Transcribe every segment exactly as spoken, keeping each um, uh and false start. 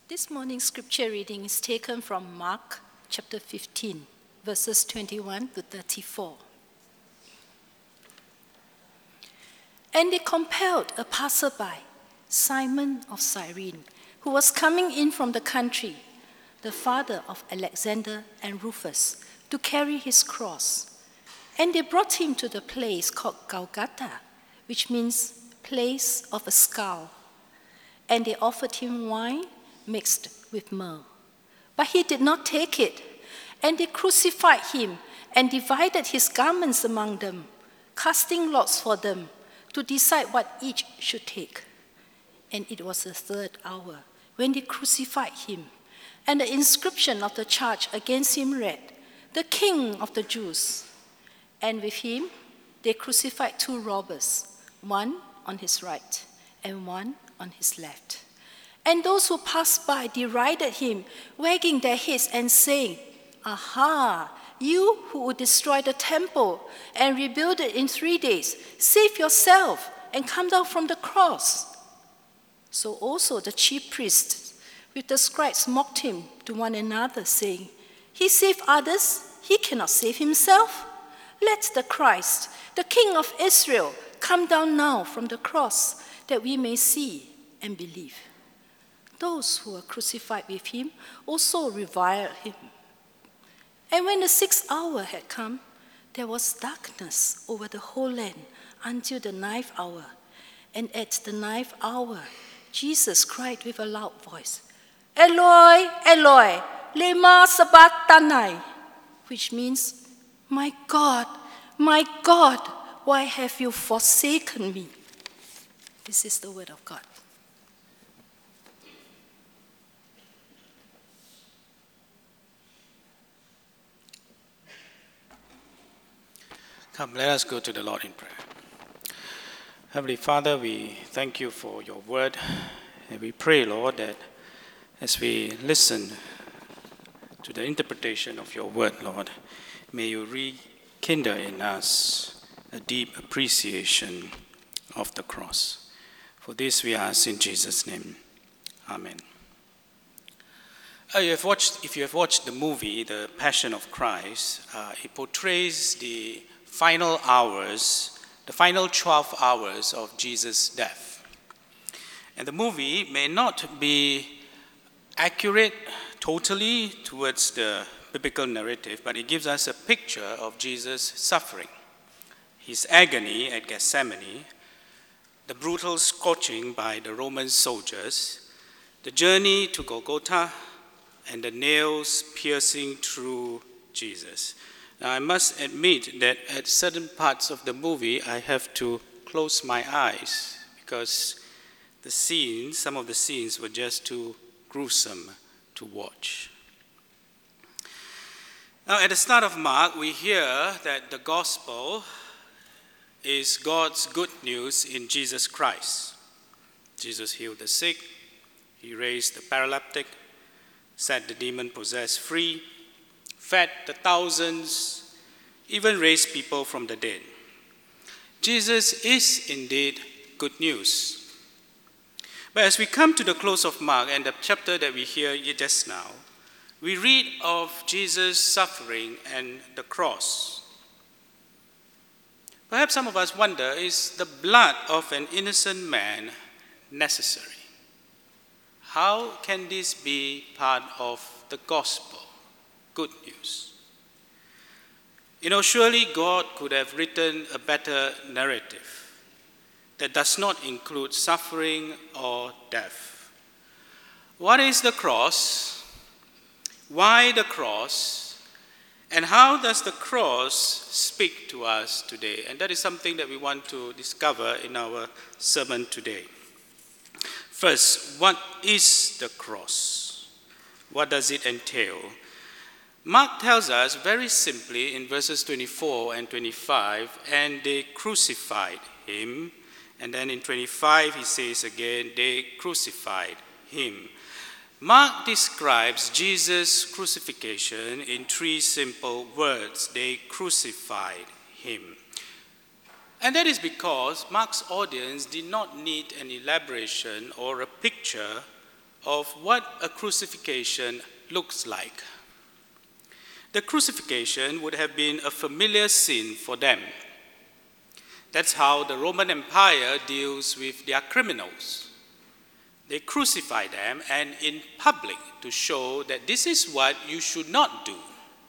This morning's scripture reading is taken from Mark chapter fifteen, verses twenty-one to thirty-four. And they compelled a passerby, Simon of Cyrene, who was coming in from the country, the father of Alexander and Rufus, to carry his cross. And they brought him to the place called Golgotha, which means place of a skull. And they offered him wine mixed with myrrh. But he did not take it. And they crucified him and divided his garments among them, casting lots for them to decide what each should take. And it was the third hour when they crucified him. And the inscription of the charge against him read, "The King of the Jews." And with him they crucified two robbers, one on his right and one on his left. And those who passed by derided him, wagging their heads and saying, "Aha, you who would destroy the temple and rebuild it in three days, save yourself and come down from the cross." So also the chief priests with the scribes mocked him to one another, saying, "He saved others, he cannot save himself. Let the Christ, the King of Israel, come down now from the cross, that we may see and believe." Those who were crucified with him also reviled him. And when the sixth hour had come, there was darkness over the whole land until the ninth hour. And at the ninth hour, Jesus cried with a loud voice, "Eloi, Eloi, lema sabachthani," which means, "My God, my God, why have you forsaken me?" This is the word of God. Come, let us go to the Lord in prayer. Heavenly Father, we thank you for your word. And we pray, Lord, that as we listen to the interpretation of your word, Lord, may you rekindle in us a deep appreciation of the cross. For this we ask in Jesus' name. Amen. Uh, you have watched, if you have watched the movie, The Passion of Christ, uh, it portrays the final hours, the final twelve hours of Jesus' death. And the movie may not be accurate totally towards the biblical narrative, but it gives us a picture of Jesus' suffering, his agony at Gethsemane, the brutal scorching by the Roman soldiers, the journey to Golgotha, and the nails piercing through Jesus. Now, I must admit that at certain parts of the movie, I have to close my eyes because the scenes, some of the scenes were just too gruesome to watch. Now, at the start of Mark, we hear that the gospel is God's good news in Jesus Christ. Jesus healed the sick, he raised the paralytic, set the demon-possessed free, fed the thousands, even raised people from the dead. Jesus is indeed good news. But as we come to the close of Mark and the chapter that we hear just now, we read of Jesus' suffering and the cross. Perhaps some of us wonder, is the blood of an innocent man necessary? How can this be part of the gospel? Good news. You know, surely God could have written a better narrative that does not include suffering or death. What is the cross? Why the cross? And how does the cross speak to us today? And that is something that we want to discover in our sermon today. First, what is the cross? What does it entail? Mark tells us very simply in verses twenty-four and twenty-five, and they crucified him. And then in twenty-five, he says again, they crucified him. Mark describes Jesus' crucifixion in three simple words. They crucified him. And that is because Mark's audience did not need an elaboration or a picture of what a crucifixion looks like. The crucifixion would have been a familiar scene for them. That's how the Roman Empire deals with their criminals. They crucify them, and in public, to show that this is what you should not do.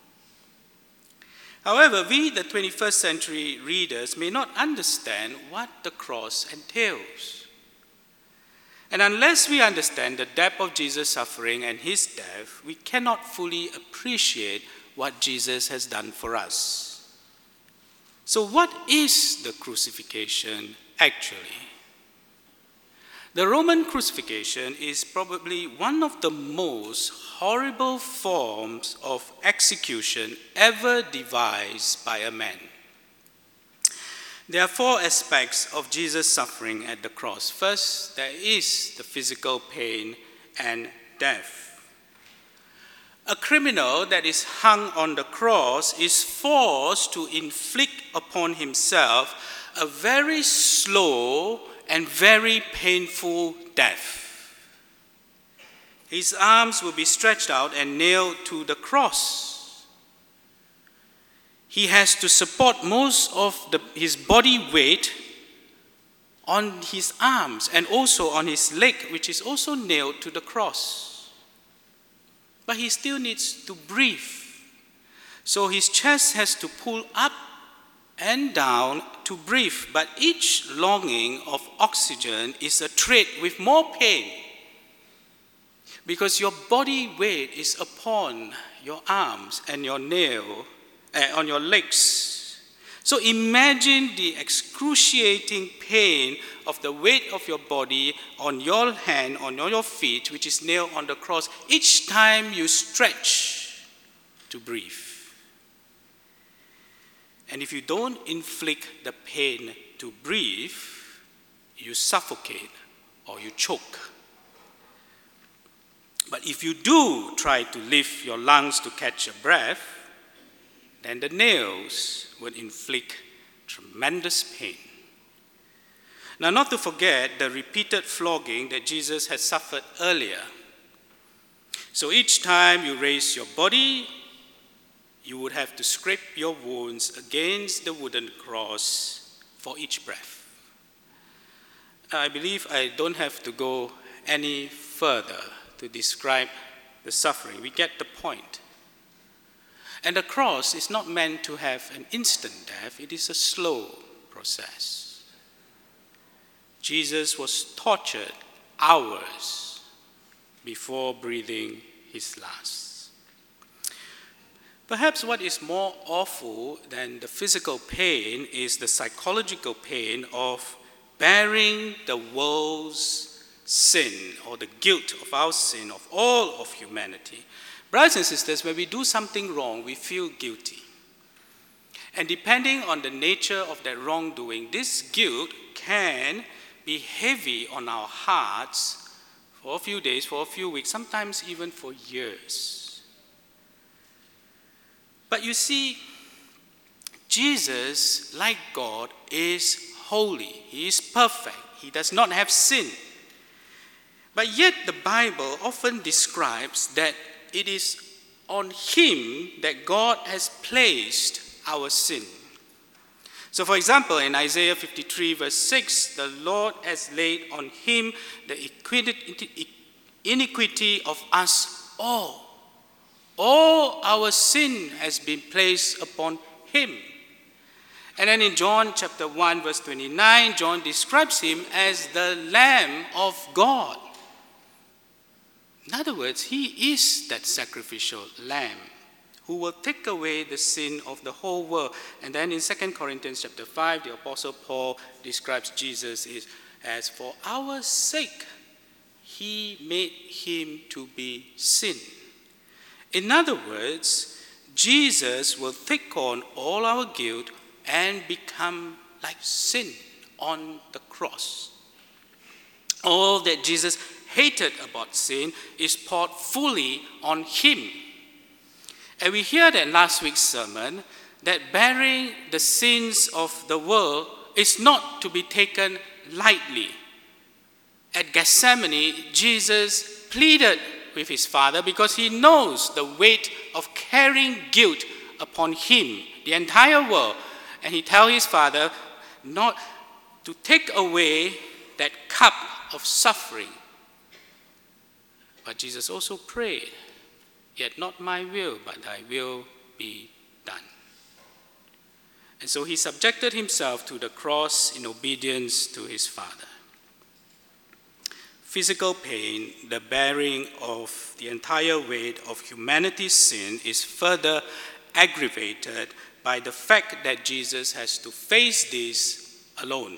However, we, the twenty-first century readers, may not understand what the cross entails. And unless we understand the depth of Jesus' suffering and his death, we cannot fully appreciate what Jesus has done for us. So what is the crucifixion actually? The Roman crucifixion is probably one of the most horrible forms of execution ever devised by a man. There are four aspects of Jesus' suffering at the cross. First, there is the physical pain and death. A criminal that is hung on the cross is forced to inflict upon himself a very slow and very painful death. His arms will be stretched out and nailed to the cross. He has to support most of the, his body weight on his arms and also on his leg, which is also nailed to the cross. But he still needs to breathe. So his chest has to pull up and down to breathe. But each longing of oxygen is a trade with more pain, because your body weight is upon your arms and your nail, uh, on your legs. So imagine the excruciating pain of the weight of your body on your hand, on your feet, which is nailed on the cross, each time you stretch to breathe. And if you don't inflict the pain to breathe, you suffocate or you choke. But if you do try to lift your lungs to catch a breath, then the nails would inflict tremendous pain. Now, not to forget the repeated flogging that Jesus had suffered earlier. So each time you raise your body, you would have to scrape your wounds against the wooden cross for each breath. I believe I don't have to go any further to describe the suffering. We get the point. And the cross is not meant to have an instant death. It is a slow process. Jesus was tortured hours before breathing his last. Perhaps what is more awful than the physical pain is the psychological pain of bearing the world's sin, or the guilt of our sin, of all of humanity. Brothers and sisters, when we do something wrong, we feel guilty. And depending on the nature of that wrongdoing, this guilt can be heavy on our hearts for a few days, for a few weeks, sometimes even for years. But you see, Jesus, like God, is holy. He is perfect. He does not have sin. But yet the Bible often describes that it is on him that God has placed our sin. So for example, in Isaiah fifty-three verse six, the Lord has laid on him the iniquity of us all. All our sin has been placed upon him. And then in John chapter one verse twenty-nine, John describes him as the Lamb of God. In other words, he is that sacrificial lamb who will take away the sin of the whole world. And then in Second Corinthians chapter five, the Apostle Paul describes Jesus as, for our sake, he made him to be sin. In other words, Jesus will take on all our guilt and become like sin on the cross. All that Jesus hated about sin is poured fully on him. And we hear that in last week's sermon, that bearing the sins of the world is not to be taken lightly. At Gethsemane, Jesus pleaded with his Father because he knows the weight of carrying guilt upon him, the entire world. And he tells his Father not to take away that cup of suffering. But Jesus also prayed, "Yet not my will, but thy will be done." And so he subjected himself to the cross in obedience to his Father. Physical pain, the bearing of the entire weight of humanity's sin, is further aggravated by the fact that Jesus has to face this alone.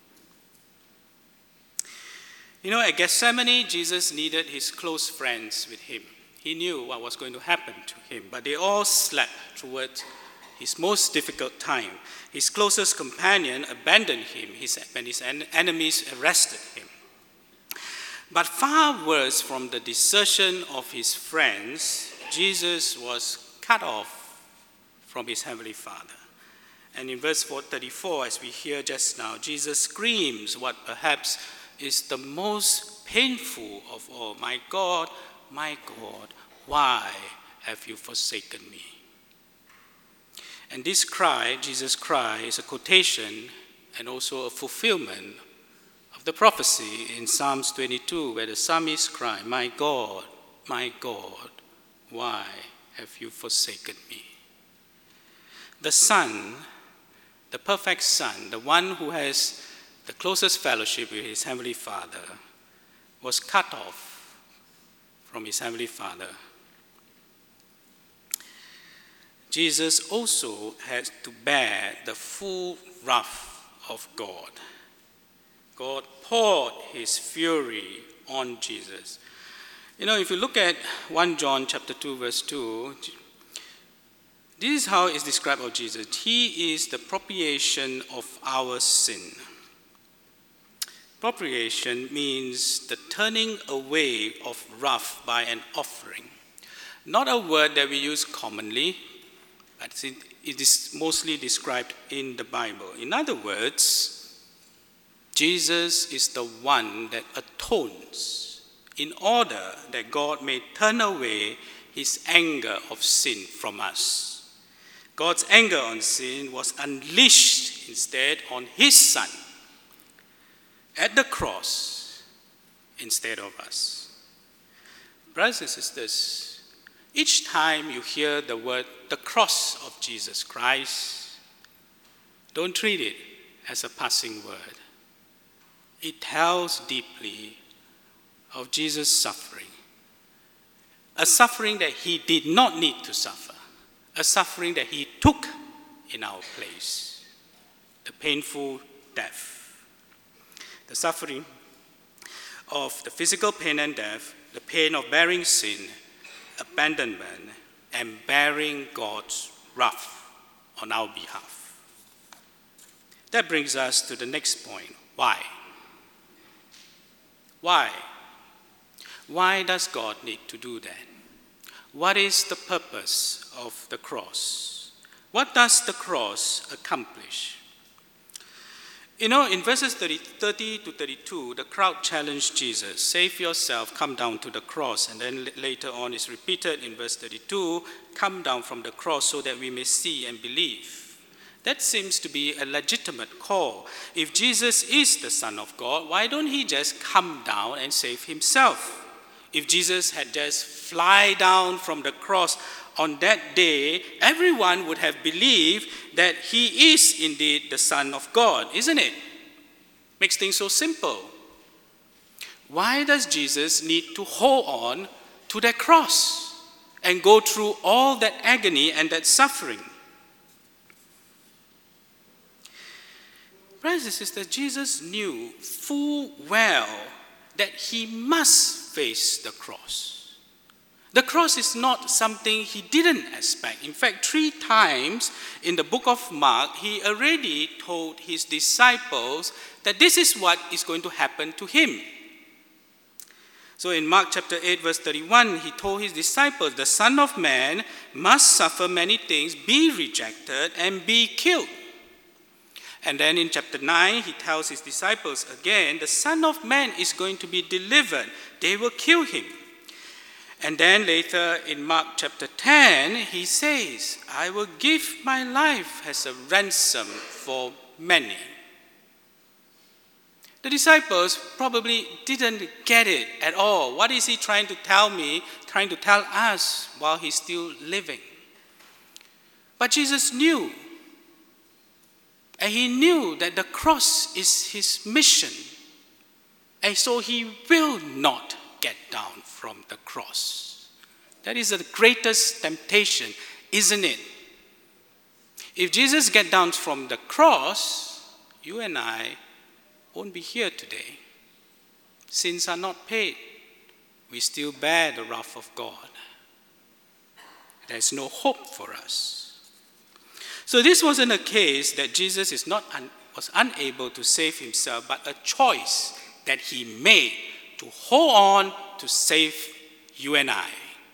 You know, at Gethsemane, Jesus needed his close friends with him. He knew what was going to happen to him, but they all slept throughout his most difficult time. His closest companion abandoned him when his enemies arrested him. But far worse from the desertion of his friends, Jesus was cut off from his heavenly Father. And in verse thirty-four, as we hear just now, Jesus screams what perhaps is the most painful of all. "My God, my God, why have you forsaken me?" And this cry, Jesus' cry, is a quotation and also a fulfillment of the prophecy in Psalms twenty-two, where the psalmist cries, "My God, my God, why have you forsaken me?" The Son, the perfect Son, the one who has the closest fellowship with his heavenly Father, was cut off from his heavenly Father. Jesus also had to bear the full wrath of God. God poured his fury on Jesus. You know, if you look at First John chapter two, verse two, this is how it's described of Jesus. He is the propitiation of our sin. Propitiation means the turning away of wrath by an offering. Not a word that we use commonly, but it is mostly described in the Bible. In other words, Jesus is the one that atones in order that God may turn away his anger of sin from us. God's anger on sin was unleashed instead on his Son at the cross instead of us. Brothers and sisters, each time you hear the word, the cross of Jesus Christ, don't treat it as a passing word. It tells deeply of Jesus' suffering, a suffering that he did not need to suffer, a suffering that he took in our place, the painful death. The suffering of the physical pain and death, the pain of bearing sin, abandonment, and bearing God's wrath on our behalf. That brings us to the next point. Why? Why? Why does God need to do that? What is the purpose of the cross? What does the cross accomplish? You know, in verses thirty to thirty-two, the crowd challenged Jesus, "Save yourself, come down to the cross." And then later on is repeated in verse thirty-two, "Come down from the cross so that we may see and believe." That seems to be a legitimate call. If Jesus is the Son of God, why don't he just come down and save himself? If Jesus had just fly down from the cross on that day, everyone would have believed that he is indeed the Son of God, isn't it? Makes things so simple. Why does Jesus need to hold on to that cross and go through all that agony and that suffering? Brothers and sisters, Jesus knew full well that he must face the cross. The cross is not something he didn't expect. In fact, three times in the book of Mark, he already told his disciples that this is what is going to happen to him. So in Mark chapter eight, verse thirty-one, he told his disciples, "The Son of Man must suffer many things, be rejected, and be killed." And then in chapter nine, he tells his disciples again, "The Son of Man is going to be delivered they will kill him. And then later in Mark chapter ten, he says, I will give my life as a ransom for many. The disciples probably didn't get it at all. What is he trying to tell me, trying to tell us while he's still living? But Jesus knew. And he knew that the cross is his mission. And so he will not get down from the cross. That is the greatest temptation, isn't it? If Jesus gets down from the cross, you and I won't be here today. Sins are not paid. We still bear the wrath of God. There's no hope for us. So this wasn't a case that Jesus is not un- was unable to save himself, but a choice that he made to hold on to save you and I.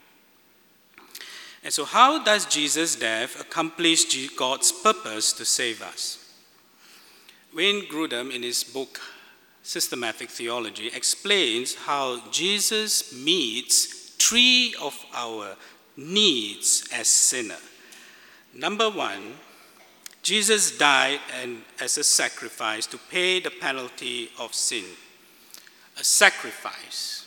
And so how does Jesus' death accomplish God's purpose to save us? Wayne Grudem, in his book Systematic Theology, explains how Jesus meets three of our needs as sinners. Number one, Jesus died and as a sacrifice to pay the penalty of sin. A sacrifice.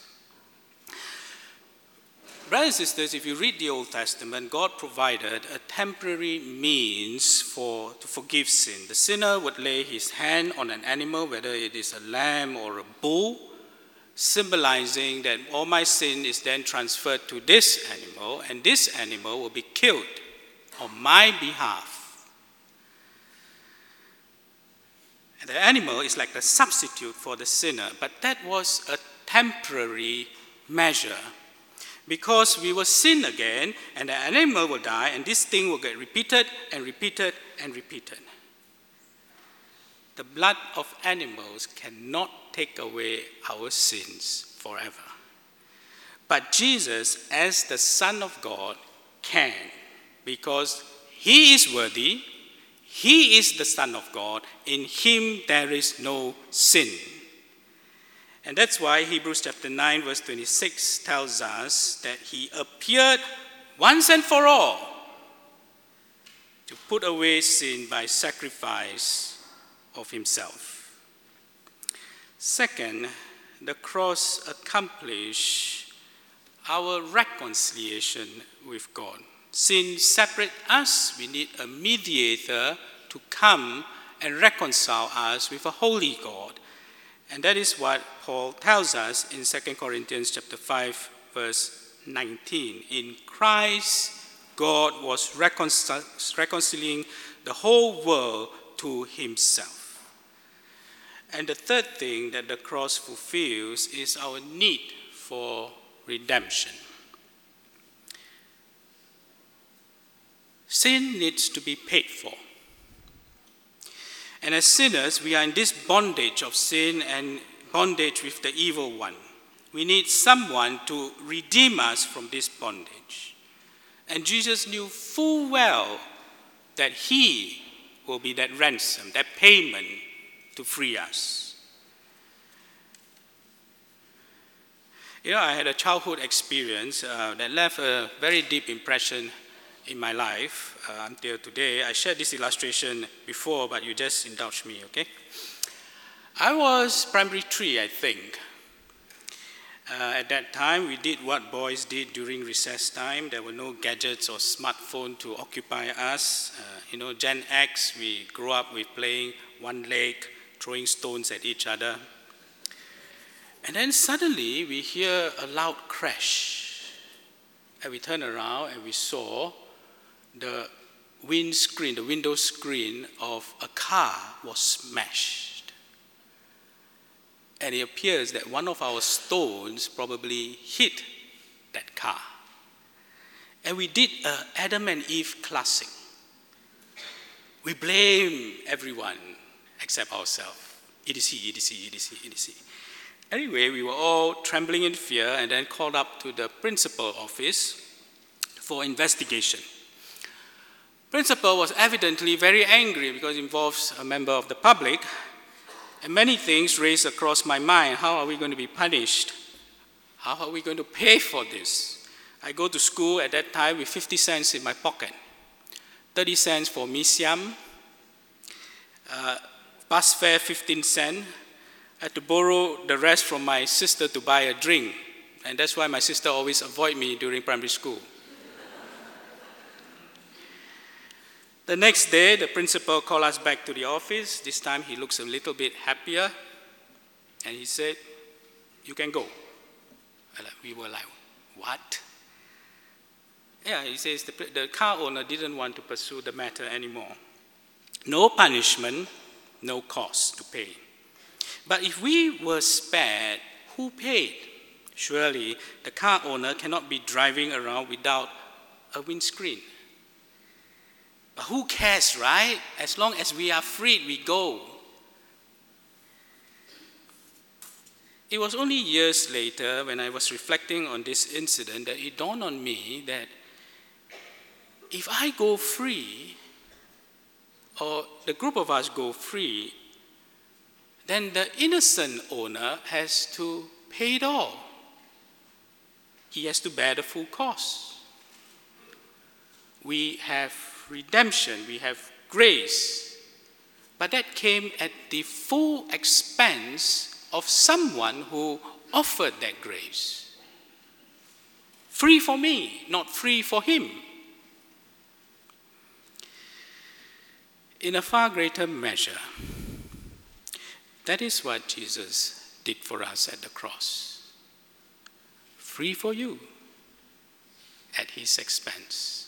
Brothers and sisters, if you read the Old Testament, God provided a temporary means for to forgive sin. The sinner would lay his hand on an animal, whether it is a lamb or a bull, symbolizing that all my sin is then transferred to this animal, and this animal will be killed on my behalf. And the animal is like the substitute for the sinner, but that was a temporary measure. Because we will sin again, and the animal will die, and this thing will get repeated and repeated and repeated. The blood of animals cannot take away our sins forever. But Jesus, as the Son of God, can, because he is worthy, he is the Son of God, in him there is no sin. And that's why Hebrews chapter nine verse twenty-six tells us that he appeared once and for all to put away sin by sacrifice of himself. Second, the cross accomplished our reconciliation with God. Sin separates us. We need a mediator to come and reconcile us with a holy God. And that is what Paul tells us in Second Corinthians chapter five, verse nineteen. In Christ, God was reconcil- reconciling the whole world to himself. And the third thing that the cross fulfills is our need for redemption. Sin needs to be paid for. And as sinners, we are in this bondage of sin and bondage with the evil one. We need someone to redeem us from this bondage. And Jesus knew full well that he will be that ransom, that payment to free us. You know, I had a childhood experience uh, that left a very deep impression in my life uh, until today. I shared this illustration before, but you just indulge me, okay? I was primary three, I think. Uh, at that time, we did what boys did during recess time. There were no gadgets or smartphone to occupy us. Uh, you know, Gen X, we grew up with playing one leg, throwing stones at each other. And then suddenly, we hear a loud crash. And we turned around and we saw the windscreen, the window screen of a car was smashed. And it appears that one of our stones probably hit that car. And we did an Adam and Eve classic. We blame everyone except ourselves. It is he, it is he, it is he, it is he. Anyway, we were all trembling in fear and then called up to the principal office for investigation. Principal was evidently very angry because it involves a member of the public, and many things raced across my mind. How are we going to be punished? How are we going to pay for this? I go to school at that time with fifty cents in my pocket, thirty cents for mee siam, uh, bus fare fifteen cents. I had to borrow the rest from my sister to buy a drink. And that's why my sister always avoided me during primary school. The next day, the principal called us back to the office. This time he looks a little bit happier. And he said, "You can go." We were like, "What?" Yeah, he says the, the car owner didn't want to pursue the matter anymore. No punishment, no cost to pay. But if we were spared, who paid? Surely the car owner cannot be driving around without a windscreen. But who cares, right? As long as we are freed, we go. It was only years later, when I was reflecting on this incident, that it dawned on me that if I go free, or the group of us go free, then the innocent owner has to pay it all. He has to bear the full cost. We have redemption, we have grace, but that came at the full expense of someone who offered that grace. Free for me, not free for him. In a far greater measure, that is what Jesus did for us at the cross. Free for you at his expense.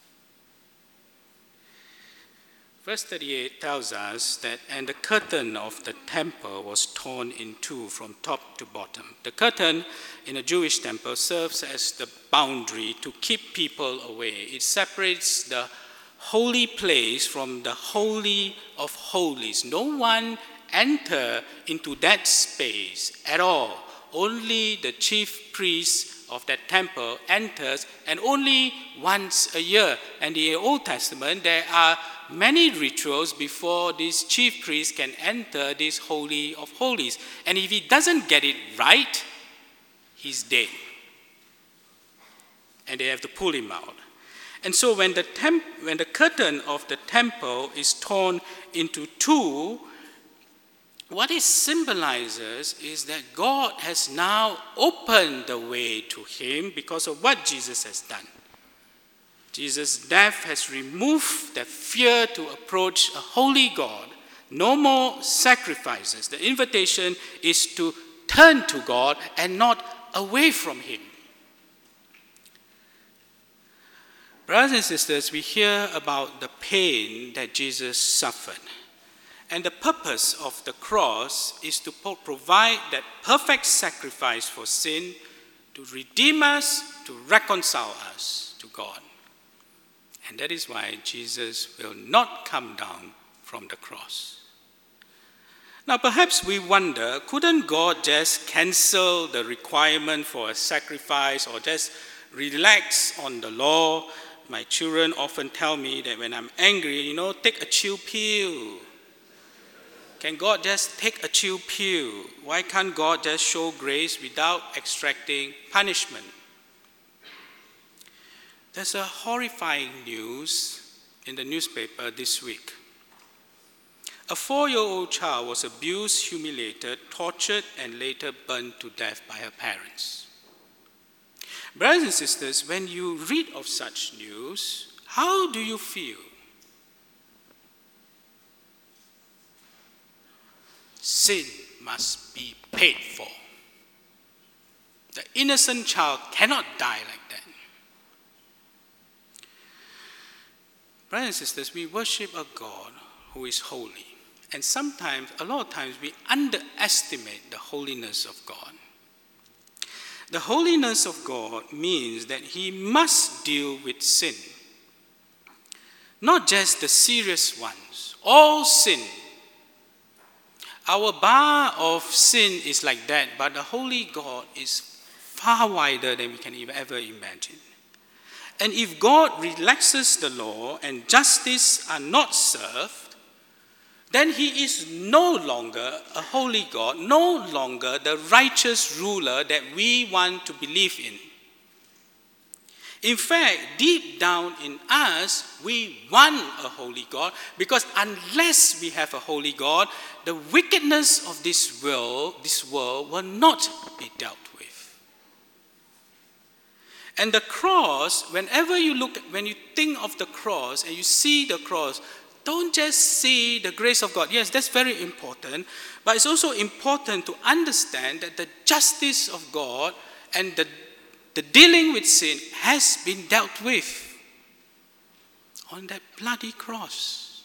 Verse thirty-eight tells us that, and the curtain of the temple was torn in two from top to bottom. The curtain in a Jewish temple serves as the boundary to keep people away. It separates the holy place from the holy of holies. No one enter into that space at all. Only the chief priest of that temple enters, and only once a year. And in the Old Testament, there are many rituals before this chief priest can enter this holy of holies. And if he doesn't get it right, he's dead. And they have to pull him out. And so when the temp- when the curtain of the temple is torn into two, what it symbolizes is that God has now opened the way to him because of what Jesus has done. Jesus' death has removed the fear to approach a holy God. No more sacrifices. The invitation is to turn to God and not away from him. Brothers and sisters, we hear about the pain that Jesus suffered. And the purpose of the cross is to provide that perfect sacrifice for sin, to redeem us, to reconcile us to God. And that is why Jesus will not come down from the cross. Now perhaps we wonder, couldn't God just cancel the requirement for a sacrifice or just relax on the law? My children often tell me that when I'm angry, you know, take a chill pill. Can God just take a chill pill? Why can't God just show grace without extracting punishment? There's a horrifying news in the newspaper this week. A four-year-old child was abused, humiliated, tortured, and later burned to death by her parents. Brothers and sisters, when you read of such news, how do you feel? Sin must be paid for. The innocent child cannot die like that. Brothers and sisters, we worship a God who is holy. And sometimes, a lot of times, we underestimate the holiness of God. The holiness of God means that he must deal with sin. Not just the serious ones, all sin. Our bar of sin is like that, but the holy God is far wider than we can ever imagine. And if God relaxes the law and justice are not served, then he is no longer a holy God, no longer the righteous ruler that we want to believe in. In fact, deep down in us, we want a holy God, because unless we have a holy God, the wickedness of this world, this world will not be dealt with. And the cross, whenever you look, when you think of the cross and you see the cross, don't just see the grace of God. Yes, that's very important, but it's also important to understand that the justice of God and the, the dealing with sin has been dealt with on that bloody cross.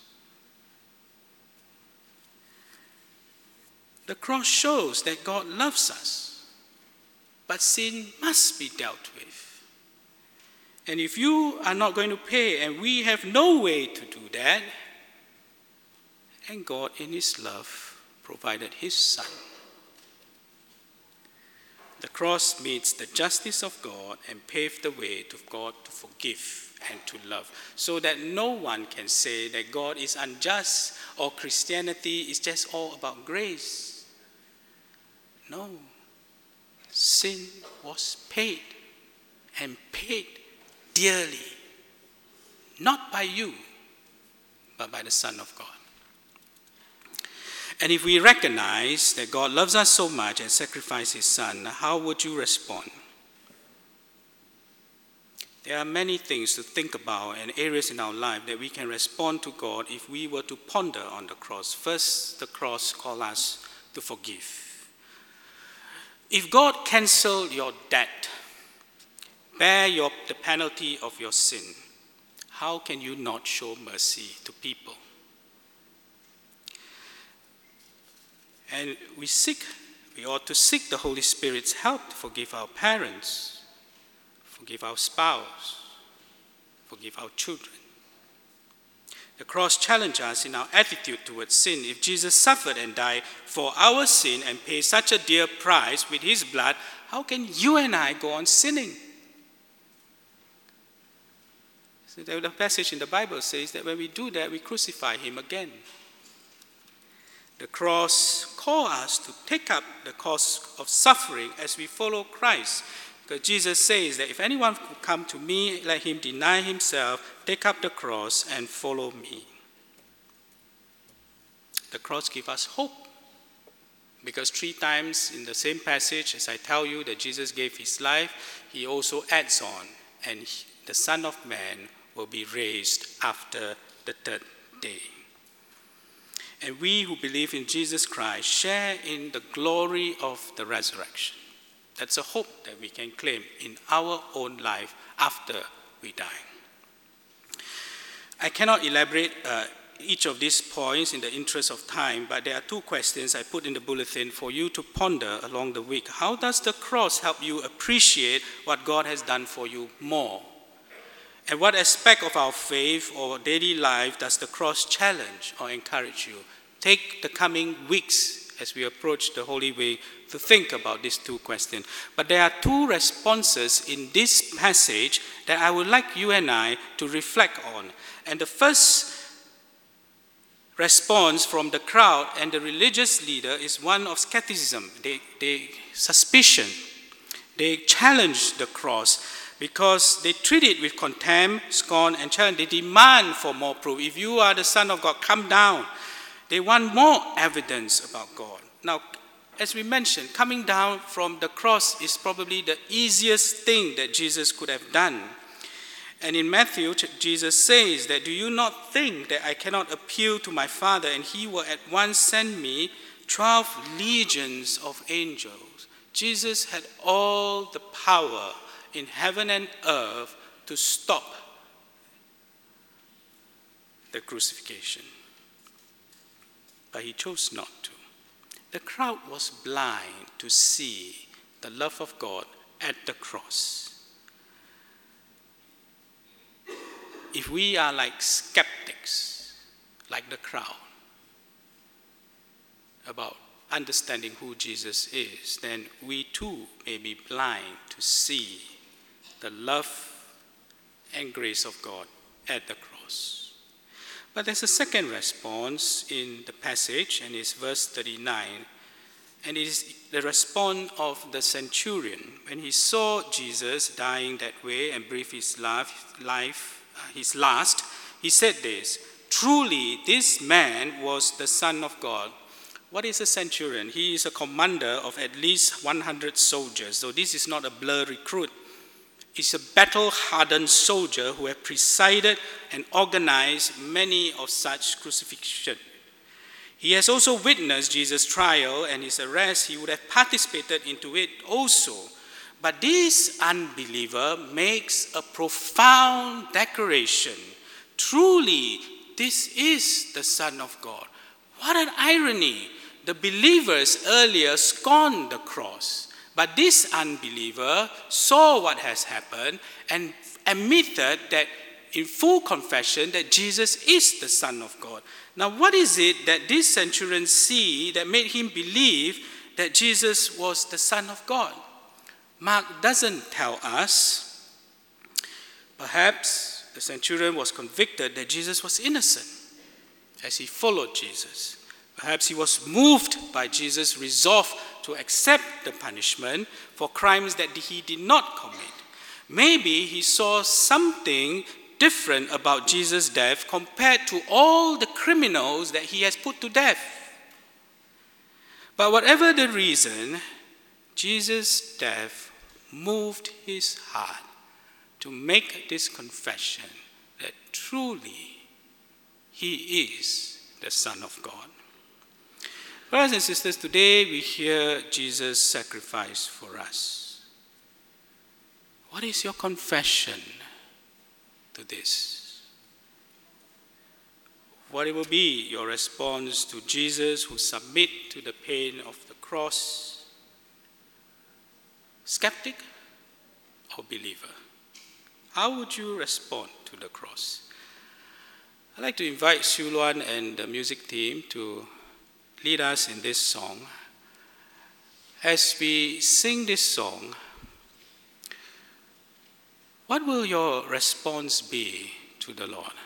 The cross shows that God loves us, but sin must be dealt with. And if you are not going to pay, and we have no way to do that, and God in his love provided his Son. The cross meets the justice of God and paved the way to God to forgive and to love, so that no one can say that God is unjust or Christianity is just all about grace. No. Sin was paid, and paid dearly, not by you, but by the Son of God. And if we recognize that God loves us so much and sacrificed his Son, how would you respond? There are many things to think about and areas in our life that we can respond to God if we were to ponder on the cross. First, the cross calls us to forgive. If God canceled your debt, bear your, the penalty of your sin, how can you not show mercy to people? And we seek, we ought to seek the Holy Spirit's help to forgive our parents, forgive our spouse, forgive our children. The cross challenges us in our attitude towards sin. If Jesus suffered and died for our sin and paid such a dear price with his blood, how can you and I go on sinning? So the passage in the Bible says that when we do that, we crucify him again. The cross calls us to take up the cost of suffering as we follow Christ. Because Jesus says that if anyone will come to me, let him deny himself, take up the cross, and follow me. The cross gives us hope. Because three times in the same passage, as I tell you, that Jesus gave his life, he also adds on, and he, the Son of Man will be raised after the third day. And we who believe in Jesus Christ share in the glory of the resurrection. That's a hope that we can claim in our own life after we die. I cannot elaborate uh, each of these points in the interest of time, but there are two questions I put in the bulletin for you to ponder along the week. How does the cross help you appreciate what God has done for you more? And what aspect of our faith or daily life does the cross challenge or encourage you? Take the coming weeks as we approach the Holy Week to think about these two questions. But there are two responses in this passage that I would like you and I to reflect on. And the first response from the crowd and the religious leader is one of skepticism. They, they suspicion. They challenge the cross, because they treat it with contempt, scorn, and challenge. They demand for more proof. If you are the Son of God, come down. They want more evidence about God. Now, as we mentioned, coming down from the cross is probably the easiest thing that Jesus could have done. And in Matthew, Jesus says that, do you not think that I cannot appeal to my Father and he will at once send me twelve legions of angels? Jesus had all the power in heaven and earth to stop the crucifixion. But he chose not to. The crowd was blind to see the love of God at the cross. If we are like skeptics, like the crowd, about understanding who Jesus is, then we too may be blind to see the love and grace of God at the cross. But there's a second response in the passage, and it's verse thirty-nine. And it is the response of the centurion. When he saw Jesus dying that way and breathed his life, life, his last, he said this, "Truly, this man was the Son of God." What is a centurion? He is a commander of at least one hundred soldiers. So this is not a blur recruit. He's a battle-hardened soldier who has presided and organized many of such crucifixions. He has also witnessed Jesus' trial and his arrest. He would have participated into it also. But this unbeliever makes a profound declaration. Truly, this is the Son of God. What an irony. The believers earlier scorned the cross. But this unbeliever saw what has happened and admitted that in full confession that Jesus is the Son of God. Now, what is it that this centurion see that made him believe that Jesus was the Son of God? Mark doesn't tell us. Perhaps the centurion was convicted that Jesus was innocent as he followed Jesus. Perhaps he was moved by Jesus' resolve to accept the punishment for crimes that he did not commit. Maybe he saw something different about Jesus' death compared to all the criminals that he has put to death. But whatever the reason, Jesus' death moved his heart to make this confession that truly he is the Son of God. Brothers and sisters, today we hear Jesus' sacrifice for us. What is your confession to this? What will be your response to Jesus who submit to the pain of the cross? Skeptic or believer? How would you respond to the cross? I'd like to invite Shu Luan and the music team to lead us in this song. As we sing this song, what will your response be to the Lord?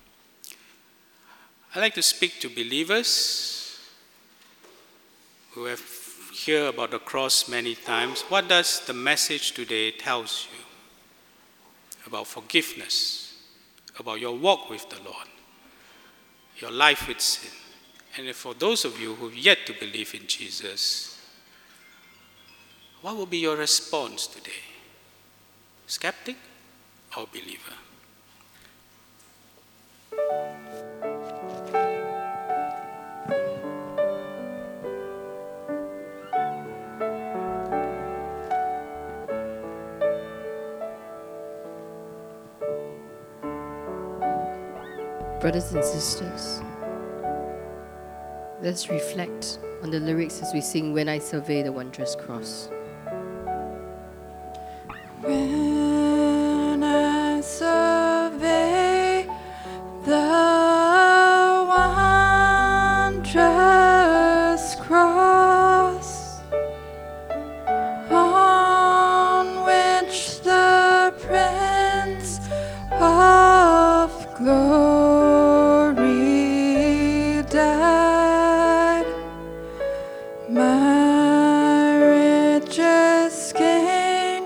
I like to speak to believers who have heard about the cross many times. What does the message today tell you about forgiveness, about your walk with the Lord, your life with sin? And for those of you who have yet to believe in Jesus, what will be your response today? Skeptic or believer? Brothers and sisters, let's reflect on the lyrics as we sing "When I Survey the Wondrous Cross." When I survey the wondrous cross on which the Prince of Glory died, my richest gain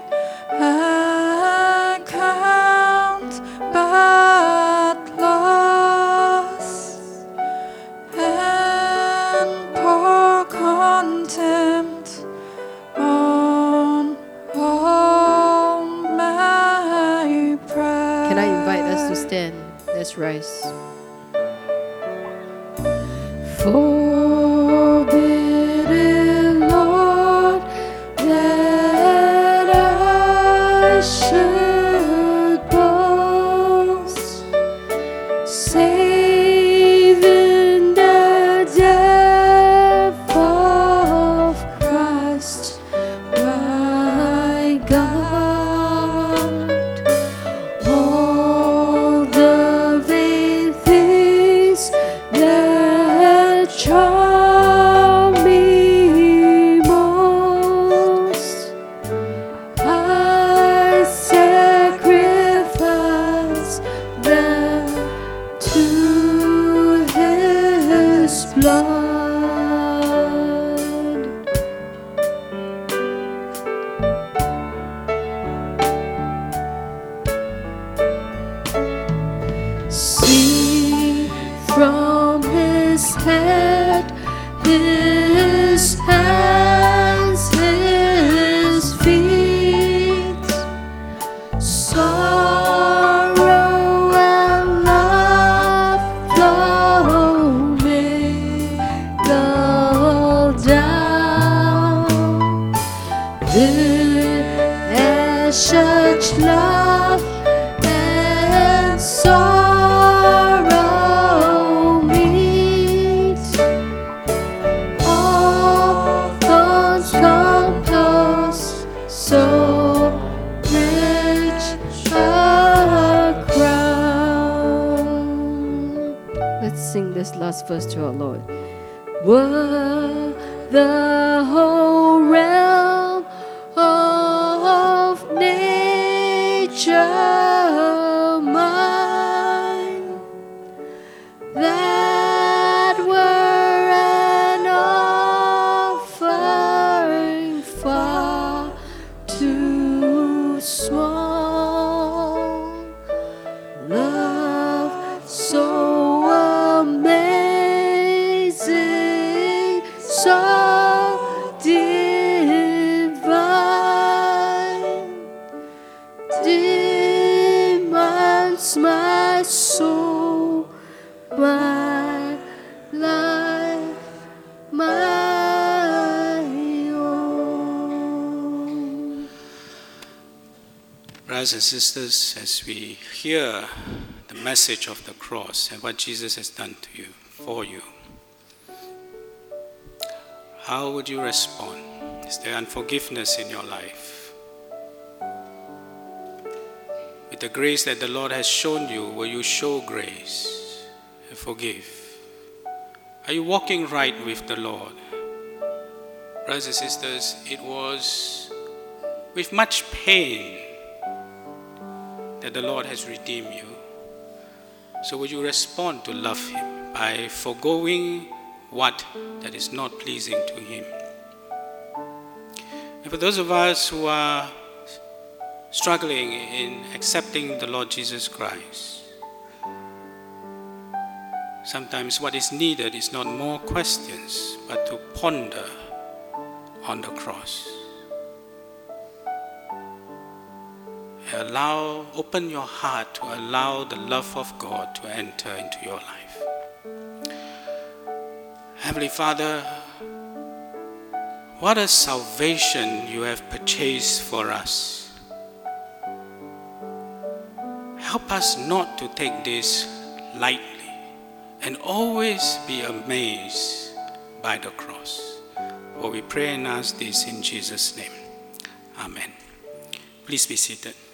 I count but loss, and pour contempt on all my pride. Can I invite us to stand? Let's rise. Forbidden, Lord, that I should boast, save in the death of Christ, my God. All the vain things that charm me most, I set His hands, His feet, sorrow and love flow mingle down. There's such love and sorrow meet. All thoughts composed, so rich a crown. Let's sing this last verse to our Lord. Were the whole realm of nature mine, that were an offering far too small. Love so amazing, so divine, demands my soul, my life, my own. Brothers and sisters, as we hear the message of the cross and what Jesus has done to you, for you, how would you respond? Is there unforgiveness in your life? With the grace that the Lord has shown you, will you show grace and forgive? Are you walking right with the Lord? Brothers and sisters, it was with much pain that the Lord has redeemed you. So will you respond to love Him by forgoing what that is not pleasing to Him? And for those of us who are struggling in accepting the Lord Jesus Christ, sometimes what is needed is not more questions, but to ponder on the cross. Allow, open your heart to allow the love of God to enter into your life. Heavenly Father, what a salvation you have purchased for us. Help us not to take this lightly and always be amazed by the cross. For we pray and ask this in Jesus' name. Amen. Please be seated.